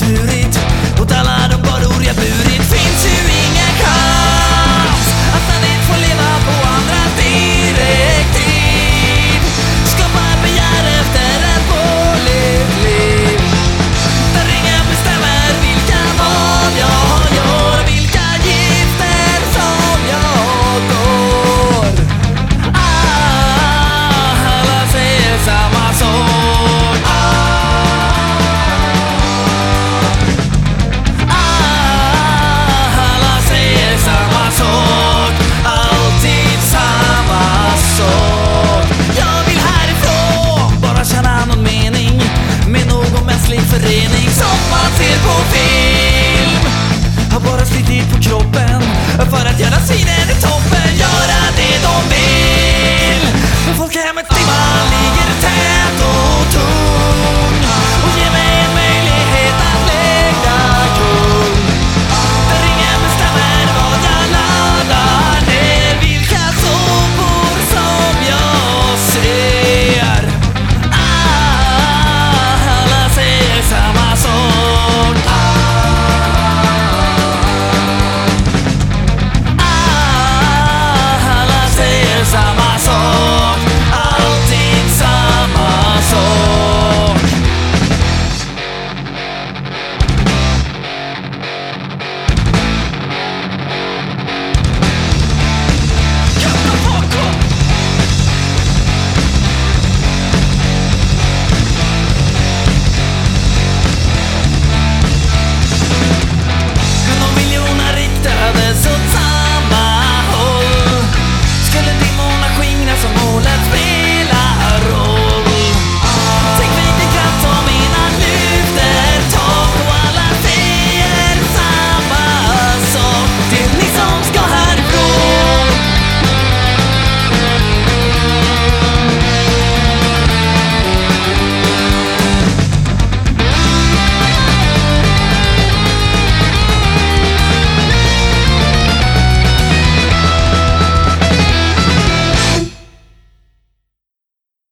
klurigt åt alla de bador jag burit. Finns ju ingen chans att ständigt få leva på andras direktiv. Skapa ett begär efter ett dåligt liv, där ingen bestämmer vilka val jag gör, vilka gifter som jag går. Alla säger samma sak. Alla säger samma sak, alltid samma sak. Jag vill härifrån bara känna någon mening med någon mänsklig förening som man ser på film. Har bara slitit på kroppen för att göra synen i tåg.